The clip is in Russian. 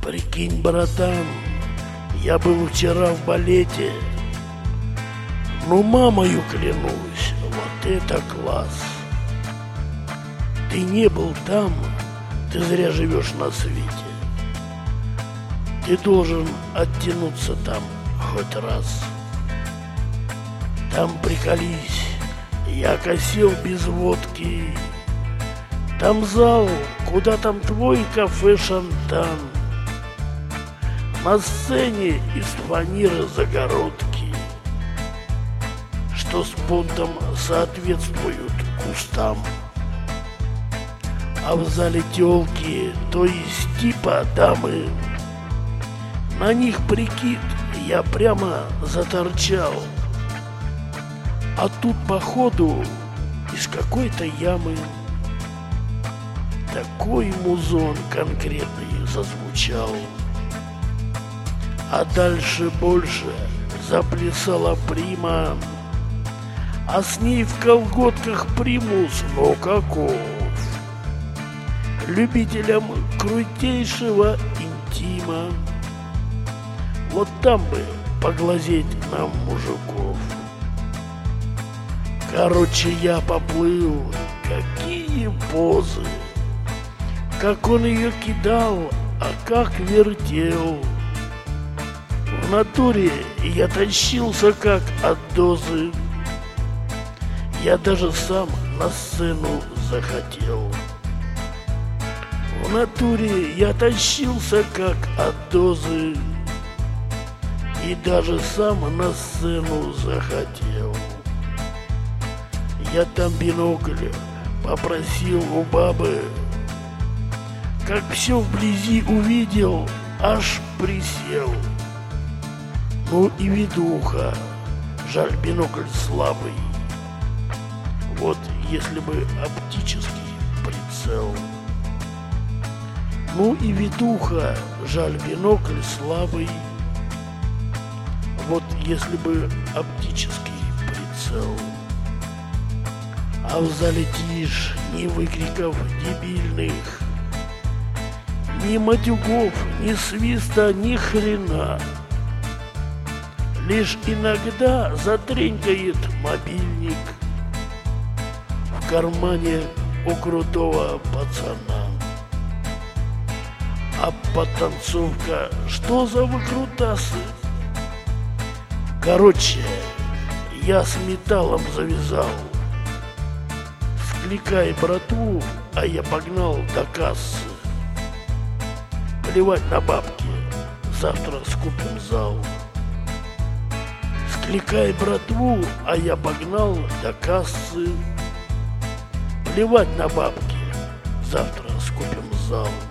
Прикинь, братан, я был вчера в балете. Ну, мамою клянусь, вот это класс. Ты не был там, ты зря живешь на свете. Ты должен оттянуться там хоть раз. Там приколись, я косил без водки. Там зал, куда там твой кафе «Шантан». На сцене из фанеры загородки, что с понтом соответствуют кустам. А в зале тёлки, то есть типа дамы. На них прикид я прямо заторчал. А тут походу из какой-то ямы такой музон конкретный зазвучал. А дальше больше заплясала прима, а с ней в колготках примус, но каков. Любителям крутейшего интима вот там бы поглазеть нам, мужиков. Короче, я поплыл, какие позы, как он ее кидал, а как вертел. В натуре я тащился как от дозы. Я даже сам на сцену захотел. В натуре я тащился как от дозы. И даже сам на сцену захотел. Я там бинокль попросил у бабы. Как все вблизи увидел, аж присел. Ну и видуха, жаль, бинокль слабый. Вот если бы оптический прицел. Ну и видуха, жаль, бинокль слабый. Вот если бы оптический прицел. А в зале тишь, ни выкриков дебильных, ни матюгов, ни свиста, ни хрена. Лишь иногда затренькает мобильник в кармане у крутого пацана. А подтанцовка, что за выкрутасы? Короче, я с металлом завязал. Скликай братву, а я погнал до кассы. Плевать на бабки, завтра скупим зал. Скликай братву, а я погнал до кассы. Плевать на бабки, завтра скупим зал.